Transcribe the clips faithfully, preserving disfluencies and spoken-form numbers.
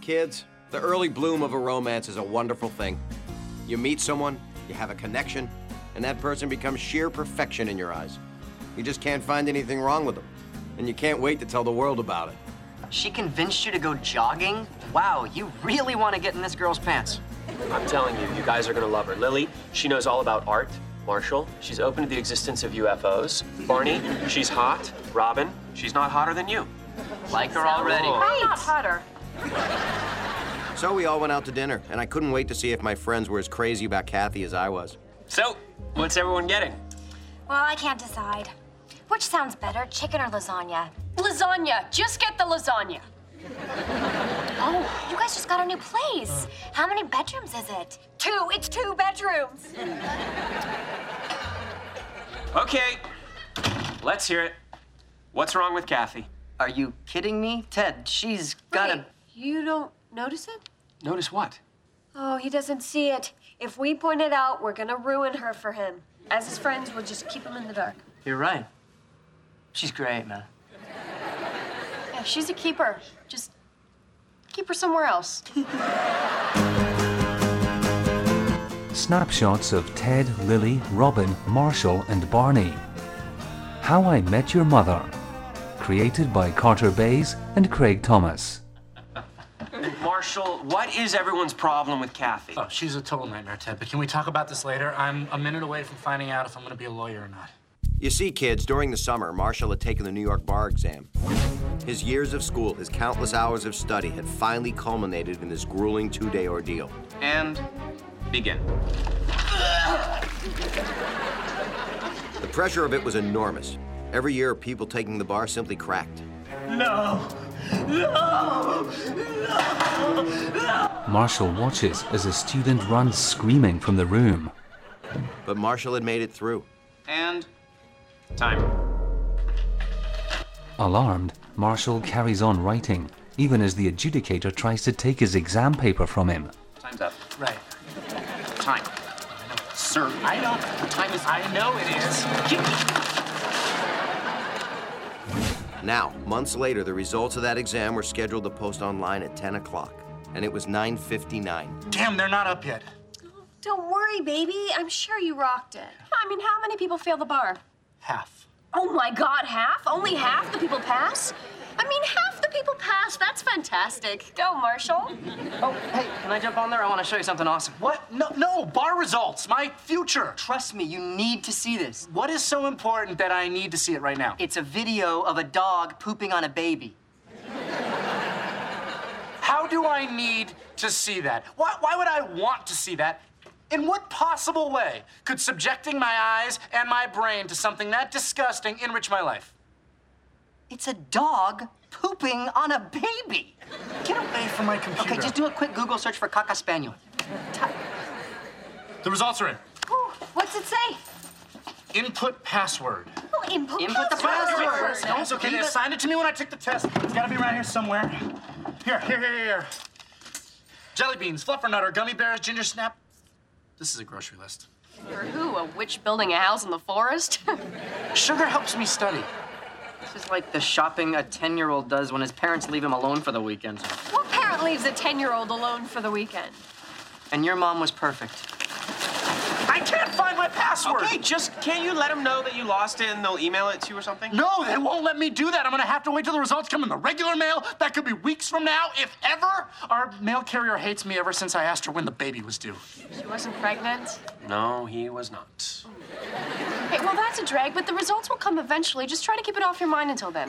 Kids, the early bloom of a romance is a wonderful thing. You meet someone, you have a connection, and that person becomes sheer perfection in your eyes. You just can't find anything wrong with them, and you can't wait to tell the world about it. She convinced you to go jogging? Wow, you really want to get in this girl's pants. I'm telling you, you guys are gonna love her. Lily, she knows all about art. Marshall, she's open to the existence of U F Os. Barney, she's hot. Robin, she's not hotter than you. Like her already. I'm not hotter. So we all went out to dinner, and I couldn't wait to see if my friends were as crazy about Kathy as I was. So, what's everyone getting? Well, I can't decide. Which sounds better, chicken or lasagna? Lasagna. Just get the lasagna. Oh, you guys just got a new place. How many bedrooms is it? Two. It's two bedrooms. Okay, let's hear it. What's wrong with Kathy? Are you kidding me? Ted, she's got Wait, a... you don't notice it? Notice what? Oh, he doesn't see it. If we point it out, we're gonna ruin her for him. As his friends, we'll just keep him in the dark. You're right. She's great, man. Yeah, she's a keeper. Just keep her somewhere else. Snapshots of Ted, Lily, Robin, Marshall, and Barney. How I Met Your Mother. Created by Carter Bays and Craig Thomas. Marshall, what is everyone's problem with Kathy? Oh, she's a total nightmare, Ted, but can we talk about this later? I'm a minute away from finding out if I'm gonna be a lawyer or not. You see, kids, during the summer, Marshall had taken the New York bar exam. His years of school, his countless hours of study had finally culminated in this grueling two-day ordeal. And begin. The pressure of it was enormous. Every year, people taking the bar simply cracked. No! No! No! No! Marshall watches as a student runs screaming from the room. But Marshall had made it through. And time. Alarmed, Marshall carries on writing, even as the adjudicator tries to take his exam paper from him. Time's up. Right. Time. Sir, I know. Time is... I know it is. Now, months later, the results of that exam were scheduled to post online at ten o'clock, and it was nine fifty-nine. Damn, they're not up yet. Don't worry, baby. I'm sure you rocked it. I mean, how many people fail the bar? Half. Oh my God, half? Only half the people pass? I mean, half the people pass. That's fantastic. Go, Marshall. Oh, hey, can I jump on there? I want to show you something awesome. What? No, no, bar results, my future. Trust me, you need to see this. What is so important that I need to see it right now? It's a video of a dog pooping on a baby. How do I need to see that? Why, why would I want to see that? In what possible way could subjecting my eyes and my brain to something that disgusting enrich my life? It's a dog pooping on a baby. Get away from my computer. Okay, just do a quick Google search for Caca Spaniel. The results are in. Ooh, what's it say? Input password. Oh, input, Input the password. password. No, it's okay. They assigned it to me when I took the test. It's gotta be around here somewhere. Here, here, here, here. Jelly beans, fluffernutter, gummy bears, ginger snap. This is a grocery list. For who? A witch building a house in the forest? Sugar helps me study. This is like the shopping a ten-year-old does when his parents leave him alone for the weekend. What parent leaves a ten-year-old alone for the weekend? And your mom was perfect. I can't find my password. Okay, just can't you let them know that you lost it and they'll email it to you or something? No, they won't let me do that. I'm gonna have to wait till the results come in the regular mail. That could be weeks from now, if ever. Our mail carrier hates me ever since I asked her when the baby was due. She wasn't pregnant? No, he was not. Hey, well, that's a drag, but the results will come eventually. Just try to keep it off your mind until then.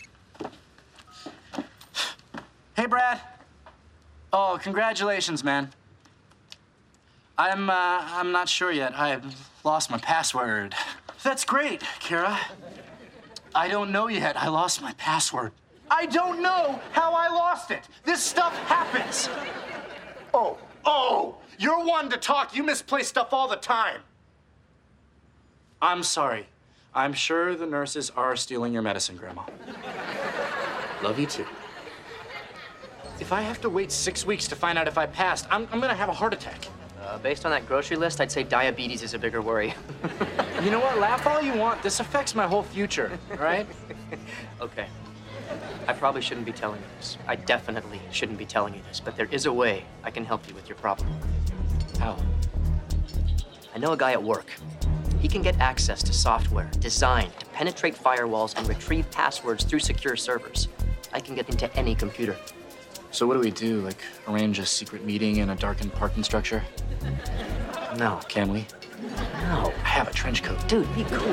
Hey, Brad. Oh, congratulations, man. I'm, uh, I'm not sure yet. I've lost my password. That's great, Kara. I don't know yet. I lost my password. I don't know how I lost it. This stuff happens. Oh, oh, you're one to talk. You misplace stuff all the time. I'm sorry. I'm sure the nurses are stealing your medicine, Grandma. Love you too. If I have to wait six weeks to find out if I passed, I'm, I'm gonna have a heart attack. Uh, based on that grocery list, I'd say diabetes is a bigger worry. You know what? Laugh all you want. This affects my whole future, all right? Okay. I probably shouldn't be telling you this. I definitely shouldn't be telling you this, but there is a way I can help you with your problem. How? I know a guy at work. He can get access to software designed to penetrate firewalls and retrieve passwords through secure servers. I can get into any computer. So what do we do? Like, arrange a secret meeting in a darkened parking structure? No. Can we? No. I have a trench coat. Dude, be cool.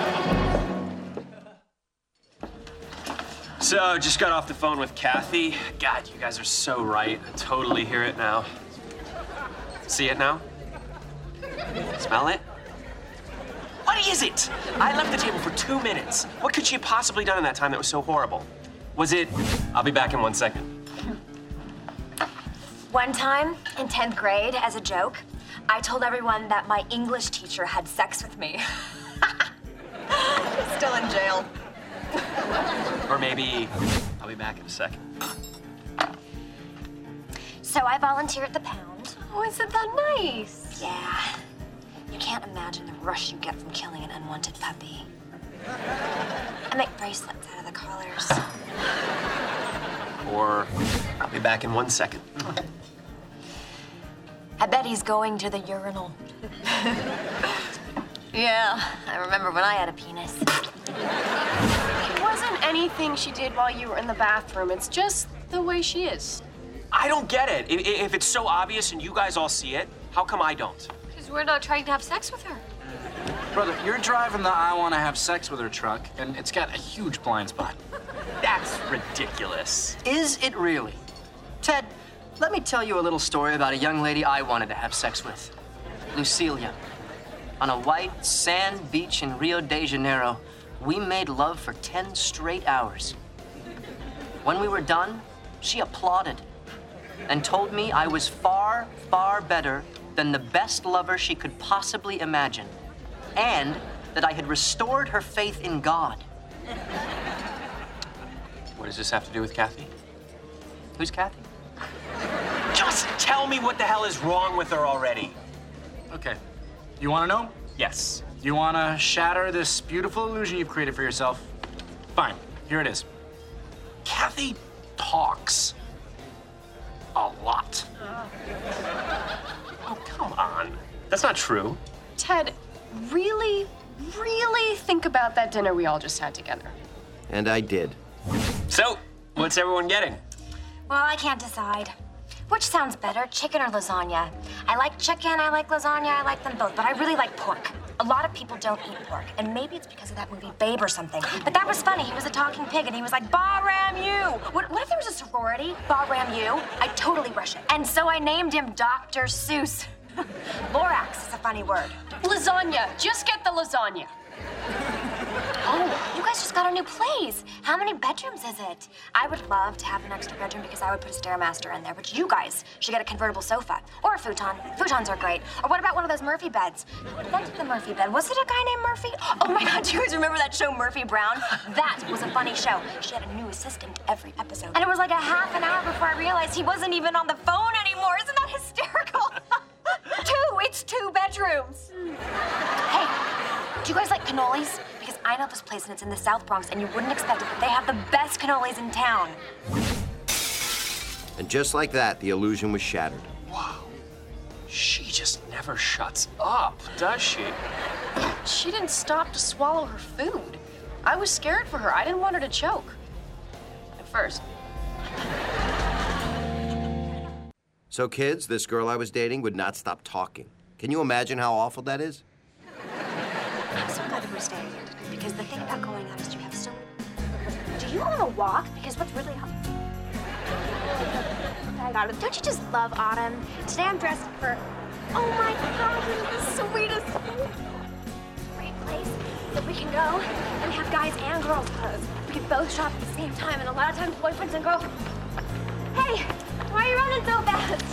So, just got off the phone with Kathy. God, you guys are so right. I totally hear it now. See it now? Smell it? What is it? I left the table for two minutes. What could she have possibly done in that time that was so horrible? Was it, I'll be back in one second. One time, in tenth grade, as a joke, I told everyone that my English teacher had sex with me. He's still in jail. Or maybe, I'll be back in a second. So I volunteer at the Pound. Oh, isn't that nice? Yeah. You can't imagine the rush you get from killing an unwanted puppy. I make bracelets out of the collars. Or, I'll be back in one second. I bet he's going to the urinal. Yeah, I remember when I had a penis. It wasn't anything she did while you were in the bathroom. It's just the way she is. I don't get it. If, if it's so obvious and you guys all see it, how come I don't? Because we're not trying to have sex with her. Brother, you're driving the I want to have sex with her truck, and it's got a huge blind spot. That's ridiculous. Is it really? Ted, let me tell you a little story about a young lady I wanted to have sex with. Lucilia. On a white sand beach in Rio de Janeiro, we made love for ten straight hours. When we were done, she applauded and told me I was far, far better than the best lover she could possibly imagine, and that I had restored her faith in God. What does this have to do with Kathy? Who's Kathy? Just tell me what the hell is wrong with her already. Okay. You want to know? Yes. You want to shatter this beautiful illusion you've created for yourself? Fine. Here it is. Kathy talks a lot. Oh, come on. That's not true. Ted, really, really think about that dinner we all just had together. And I did. So, what's everyone getting? Well, I can't decide. Which sounds better, chicken or lasagna? I like chicken, I like lasagna, I like them both, but I really like pork. A lot of people don't eat pork, and maybe it's because of that movie Babe or something. But that was funny. He was a talking pig, and he was like, Bahram you! What, what if there was a sorority? Bahram you? I'd totally rush it. And so I named him Doctor Seuss. Lorax is a funny word. Lasagna. Just get the lasagna. Oh, you guys just got a new place. How many bedrooms is it? I would love to have an extra bedroom because I would put a Stairmaster in there, but you guys should get a convertible sofa or a futon. Futons are great. Or what about one of those Murphy beds? Who invented the Murphy bed? Was it a guy named Murphy? Oh my God, do you guys remember that show Murphy Brown? That was a funny show. She had a new assistant every episode. And it was like a half an hour before I realized he wasn't even on the phone anymore. Isn't that hysterical? Two, it's two bedrooms. Hey, do you guys like cannolis? Because I know this place and it's in the South Bronx and you wouldn't expect it, but they have the best cannolis in town. And just like that, the illusion was shattered. Wow. She just never shuts up, does she? She didn't stop to swallow her food. I was scared for her. I didn't want her to choke. At first. So kids, this girl I was dating would not stop talking. Can you imagine how awful that is? I'm so glad that we're staying here today because the thing about going out is you have so... Do you want to walk? Because what's really hot... I got it. Don't you just love autumn? Today I'm dressed for... Oh my God, this is the sweetest... Great place that we can go and have guys and girls clothes. We can both shop at the same time, and a lot of times boyfriends and girls... Hey, why are you running so fast?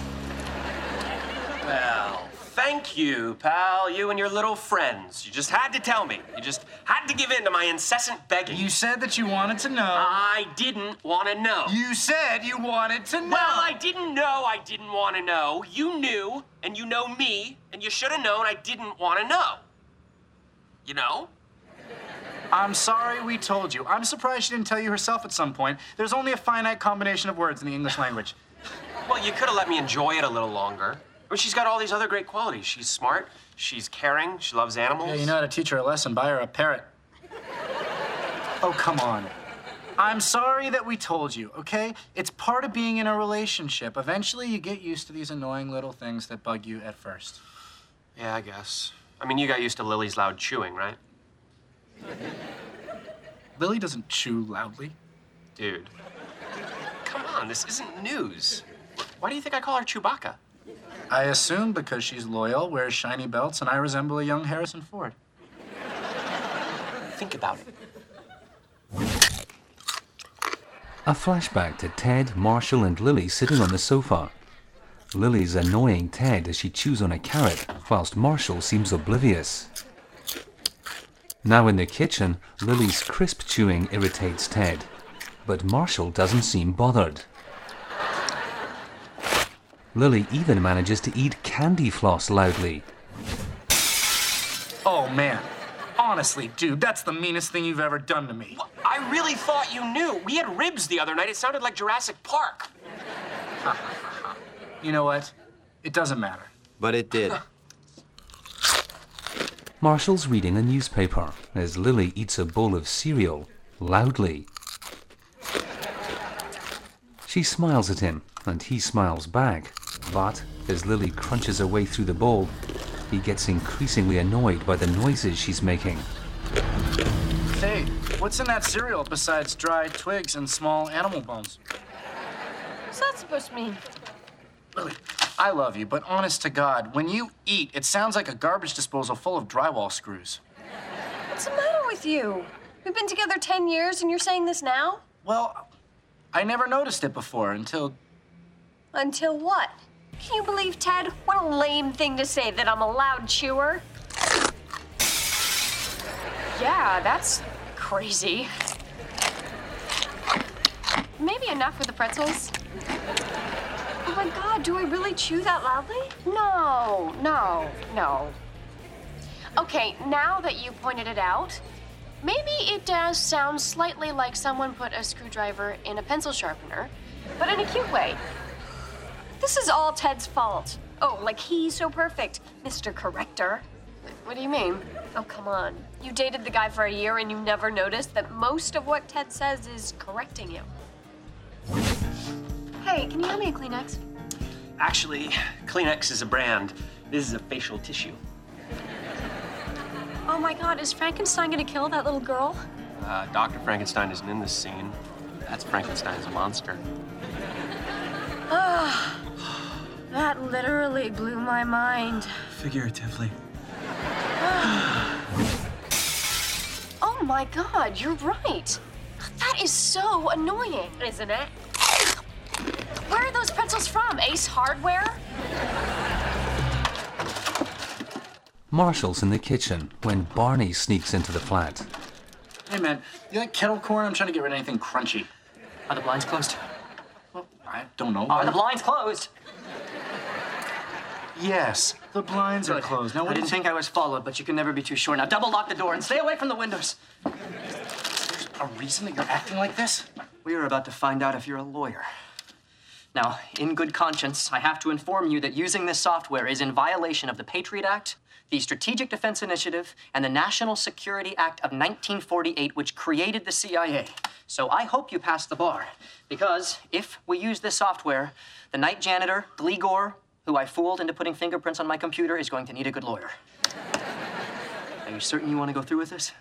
Well, thank you, pal. You and your little friends. You just had to tell me. You just had to give in to my incessant begging. You said that you wanted to know. I didn't want to know. You said you wanted to know. Well, I didn't know I didn't want to know. You knew, and you know me, and you should have known I didn't want to know. You know? I'm sorry we told you. I'm surprised she didn't tell you herself at some point. There's only a finite combination of words in the English language. Well, you could have let me enjoy it a little longer. I mean, she's got all these other great qualities. She's smart, she's caring, she loves animals. Yeah, you know how to teach her a lesson. Buy her a parrot. Oh, come on. I'm sorry that we told you, okay? It's part of being in a relationship. Eventually, you get used to these annoying little things that bug you at first. Yeah, I guess. I mean, you got used to Lily's loud chewing, right? Lily doesn't chew loudly. Dude. Come on, this isn't news. Why do you think I call her Chewbacca? I assume because she's loyal, wears shiny belts, and I resemble a young Harrison Ford. Think about it. A flashback to Ted, Marshall and Lily sitting on the sofa. Lily's annoying Ted as she chews on a carrot, whilst Marshall seems oblivious. Now in the kitchen, Lily's crisp chewing irritates Ted, but Marshall doesn't seem bothered. Lily even manages to eat candy floss loudly. Oh, man. Honestly, dude, that's the meanest thing you've ever done to me. Well, I really thought you knew. We had ribs the other night. It sounded like Jurassic Park. You know what? It doesn't matter. But it did. Marshall's reading a newspaper as Lily eats a bowl of cereal loudly. She smiles at him, and he smiles back. But as Lily crunches her way through the bowl, he gets increasingly annoyed by the noises she's making. Hey, what's in that cereal besides dry twigs and small animal bones? What's that supposed to mean? Lily, I love you, but honest to God, when you eat, it sounds like a garbage disposal full of drywall screws. What's the matter with you? We've been together ten years and you're saying this now? Well, I never noticed it before until... Until what? Can you believe, Ted? What a lame thing to say, that I'm a loud chewer. Yeah, that's crazy. Maybe enough with the pretzels. Oh my God, do I really chew that loudly? No, no, no. Okay, now that you pointed it out, maybe it does sound slightly like someone put a screwdriver in a pencil sharpener, but in a cute way. This is all Ted's fault. Oh, like he's so perfect, Mister Corrector. What do you mean? Oh, come on. You dated the guy for a year and you never noticed that most of what Ted says is correcting you. Hey, can you hand me a Kleenex? Actually, Kleenex is a brand. This is a facial tissue. Oh my God, is Frankenstein gonna kill that little girl? Uh, Doctor Frankenstein isn't in this scene. That's Frankenstein's monster. Ah, that literally blew my mind. Figuratively. Oh my God, you're right. That is so annoying, isn't it? Where are those pretzels from? Ace Hardware? Marshall's in the kitchen when Barney sneaks into the flat. Hey, man, you like kettle corn? I'm trying to get rid of anything crunchy. Are the blinds closed? Well, I don't know. Are the blinds closed? Yes, the blinds are Good. closed. Now, I what didn't did you... think I was followed, but you can never be too sure. Now double lock the door and stay away from the windows. There's a reason that you're acting like this? We are about to find out if you're a lawyer. Now, in good conscience, I have to inform you that using this software is in violation of the Patriot Act, the Strategic Defense Initiative, and the National Security Act of nineteen forty-eight, which created the C I A. So I hope you pass the bar, because if we use this software, the night janitor, Gligor, who I fooled into putting fingerprints on my computer, is going to need a good lawyer. Are you certain you want to go through with this?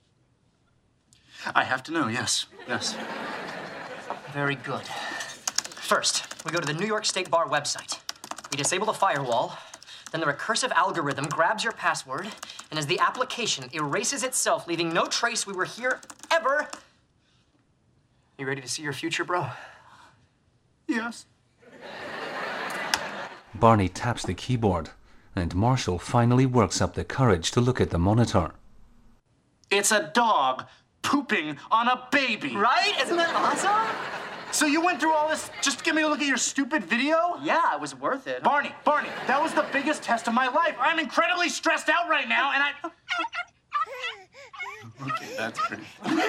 I have to know, yes. Yes. Very good. First, we go to the New York State Bar website. We disable the firewall, then the recursive algorithm grabs your password, and as the application erases itself, leaving no trace we were here ever. You ready to see your future, bro? Yes. Barney taps the keyboard, and Marshall finally works up the courage to look at the monitor. It's a dog pooping on a baby. Right? Isn't that awesome? So you went through all this just to get me to look at your stupid video? Yeah, it was worth it. Barney, Barney, that was the biggest test of my life. I'm incredibly stressed out right now, and I... Okay, that's pretty.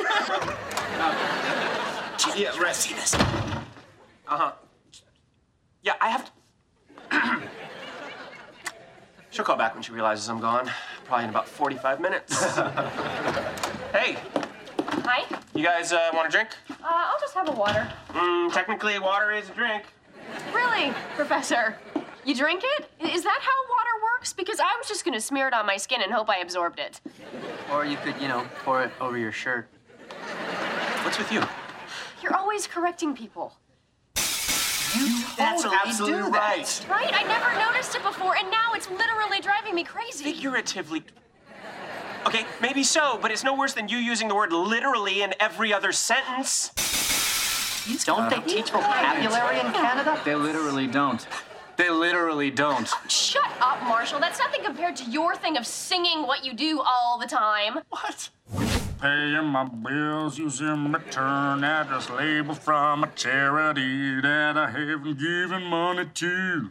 Yeah, right. See this? Uh-huh. Yeah, I have to... She'll call back when she realizes I'm gone. Probably in about forty-five minutes. Hey, Hi. you guys uh, want a drink? Uh, I'll just have a water. Mm, technically, water is a drink. Really, Professor? You drink it? Is that how water works? Because I was just gonna smear it on my skin and hope I absorbed it. Or you could, you know, pour it over your shirt. What's with you? You're always correcting people. You That's totally absolutely do that. right. Right? I never noticed it before, and now it's literally driving me crazy. Figuratively. Okay, maybe so, but it's no worse than you using the word literally in every other sentence. Don't they teach vocabulary in Canada? They literally don't. They literally don't. Shut up, Marshall. That's nothing compared to your thing of singing what you do all the time. What? Paying my bills using return address label from a charity that I haven't given money to.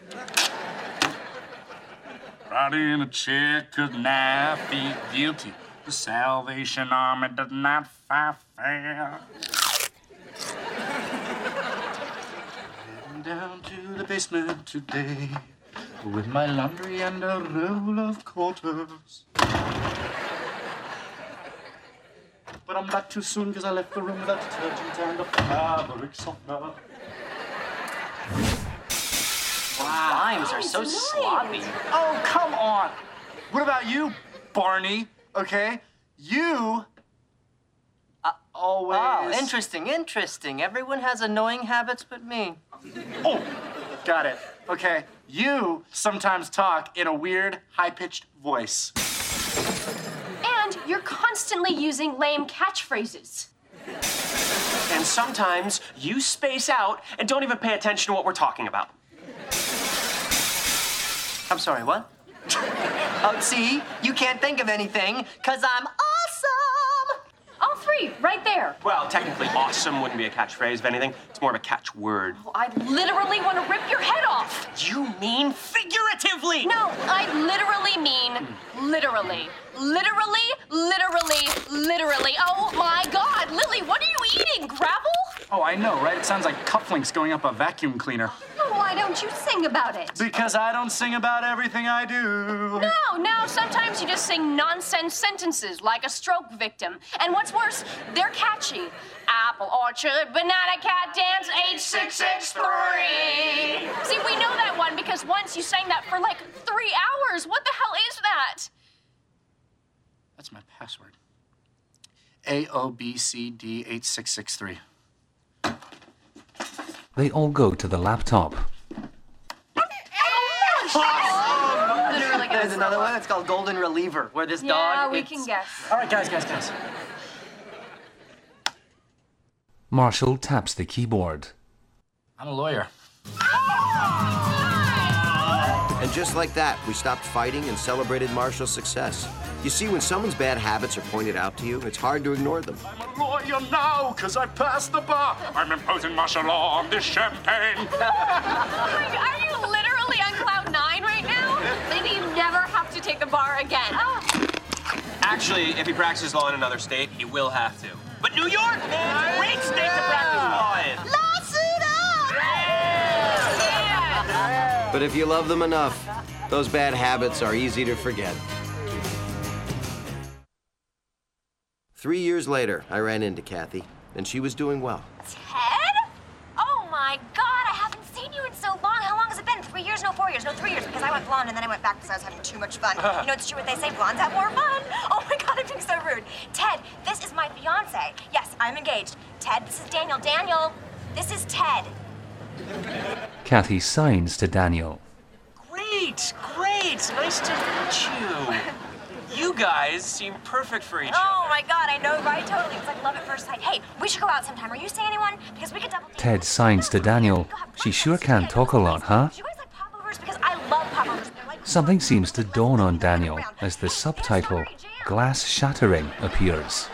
Writing a check cause now I feel guilty. The Salvation Army does not fight fair. Heading down to the basement today with my laundry and a roll of quarters. But I'm back too soon because I left the room without detergent and a fabric softener. Rhymes are so sloppy. Oh, come on. What about you, Barney? Okay? You uh, always... Oh, interesting, interesting. Everyone has annoying habits but me. Oh, got it. Okay. You sometimes talk in a weird, high-pitched voice. And you're constantly using lame catchphrases. And sometimes you space out and don't even pay attention to what we're talking about. I'm sorry, what? Oh, see? You can't think of anything, because I'm awesome! All three, right there. Well, technically, awesome wouldn't be a catchphrase. If anything, it's more of a catchword. Oh, I literally want to rip your head off. You mean figuratively? No, I literally mean literally. Literally, literally, literally. Oh my God, Lily, what are you eating? Gravel? Oh, I know, right? It sounds like cufflinks going up a vacuum cleaner. Oh, why don't you sing about it? Because I don't sing about everything I do. No, no, sometimes you just sing nonsense sentences like a stroke victim. And what's worse, they're catchy. Apple orchard, banana cat dance, H six six three. See, we know that one because once you sang that for like three hours. What the hell is that? That's my password. A O B C D eight six six three. They all go to the laptop. Literally gonna There's another one. It's called Golden Reliever, where this Yeah, dog... we it's- can guess. All right, guys, guys, guys. Marshall taps the keyboard. I'm a lawyer. And just like that, we stopped fighting and celebrated Marshall's success. You see, when someone's bad habits are pointed out to you, it's hard to ignore them. I'm a lawyer now because I passed the bar. I'm imposing martial law on this champagne. Are you literally on cloud nine right now? Maybe you never have to take the bar again. Oh. Actually, if he practices law in another state, he will have to. But New York, man, it's a great state to practice law in. Lawsuit up! Yeah. But if you love them enough, those bad habits are easy to forget. Three years later, I ran into Kathy, and she was doing well. Ted? Oh my God, I haven't seen you in so long. How long has it been? Three years? No, four years. No, three years, because I went blonde and then I went back because I was having too much fun. You know, it's true what they say, blondes have more fun. Oh my God, I'm being so rude. Ted, this is my fiance. Yes, I'm engaged. Ted, this is Daniel. Daniel, this is Ted. Kathy signs to Daniel. Great, great. Nice to meet you. You guys seem perfect for each Oh other. my God, I know, right? Totally. It's like love at first sight. Hey, we should go out sometime. Are you seeing anyone? Because we could double. Ted signs to Daniel. She sure can talk a lot, huh? Do you guys like popovers? Because I love popovers. They're like Something seems to dawn on Daniel as the subtitle, Glass Shattering, appears.